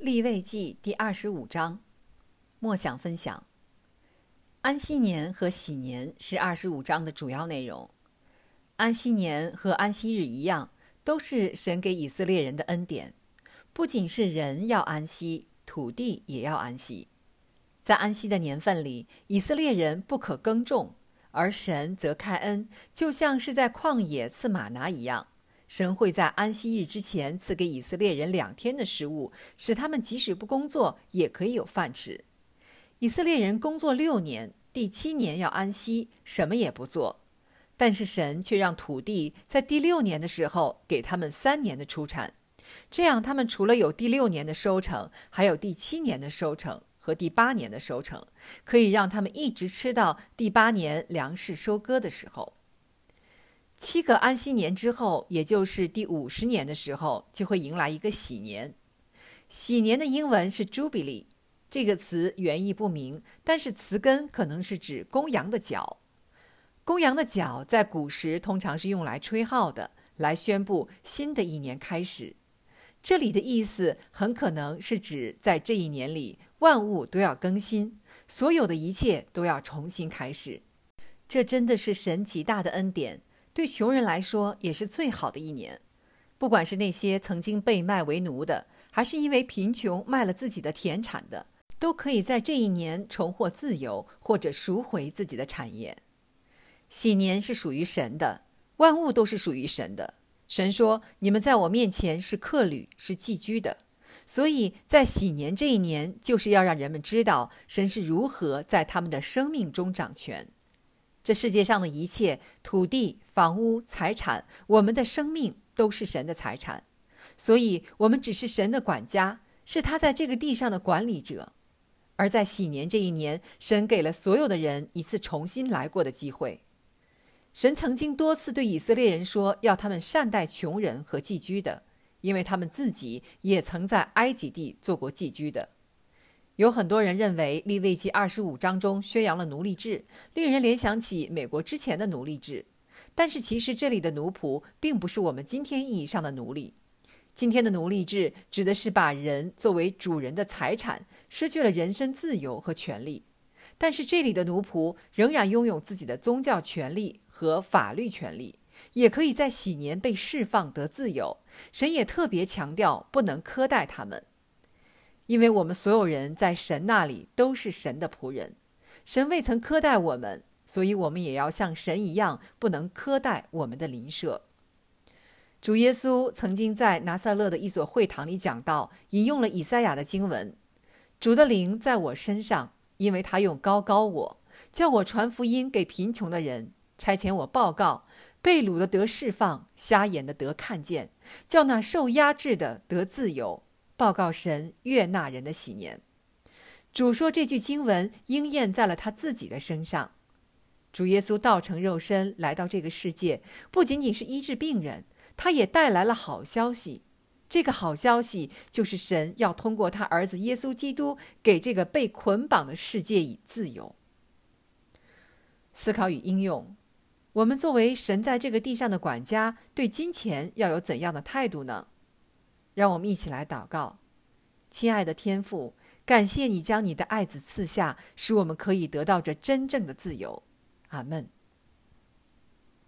利未记第25章，默想分享。安息年和喜年是25章的主要内容。安息年和安息日一样，都是神给以色列人的恩典。不仅是人要安息，土地也要安息。在安息的年份里，以色列人不可耕种，而神则开恩，就像是在旷野赐玛拿一样。神会在安息日之前赐给以色列人2天的食物，使他们即使不工作也可以有饭吃。以色列人工作6年，第7年要安息，什么也不做。但是神却让土地在第6年的时候给他们3年的出产，这样他们除了有第6年的收成，还有第7年的收成和第8年的收成，可以让他们一直吃到第8年粮食收割的时候。7个安息年之后，也就是第50年的时候，就会迎来一个喜年。喜年的英文是 Jubilee， 这个词原意不明，但是词根可能是指公羊的角。公羊的角在古时通常是用来吹号的，来宣布新的一年开始。这里的意思很可能是指在这一年里，万物都要更新，所有的一切都要重新开始。这真的是神极大的恩典，对穷人来说也是最好的一年。不管是那些曾经被卖为奴的，还是因为贫穷卖了自己的田产的，都可以在这一年重获自由，或者赎回自己的产业。喜年是属于神的，万物都是属于神的。神说，你们在我面前是客旅，是寄居的。所以在喜年这一年，就是要让人们知道神是如何在他们的生命中掌权。这世界上的一切，土地、房屋、财产，我们的生命都是神的财产。所以我们只是神的管家，是他在这个地上的管理者。而在喜年这一年，神给了所有的人一次重新来过的机会。神曾经多次对以色列人说，要他们善待穷人和寄居的，因为他们自己也曾在埃及地做过寄居的。有很多人认为利未记25章中宣扬了奴隶制，令人联想起美国之前的奴隶制。但是其实这里的奴仆并不是我们今天意义上的奴隶。今天的奴隶制指的是把人作为主人的财产，失去了人身自由和权利。但是这里的奴仆仍然拥有自己的宗教权利和法律权利，也可以在喜年被释放得自由。神也特别强调不能苛待他们，因为我们所有人在神那里都是神的仆人。神未曾苛待我们，所以我们也要像神一样，不能苛待我们的邻舍。主耶稣曾经在拿撒勒的一所会堂里讲道，引用了以赛亚的经文：主的灵在我身上，因为他用膏膏我，叫我传福音给贫穷的人，差遣我报告被掳的得释放，瞎眼的得看见，叫那受压制的得自由，报告神悦纳人的喜年。主说这句经文应验在了他自己的身上。主耶稣道成肉身来到这个世界，不仅仅是医治病人，他也带来了好消息。这个好消息就是神要通过他儿子耶稣基督给这个被捆绑的世界以自由。思考与应用：我们作为神在这个地上的管家，对金钱要有怎样的态度呢？让我们一起来祷告。亲爱的天父，感谢你将你的爱子赐下，使我们可以得到这真正的自由。阿们。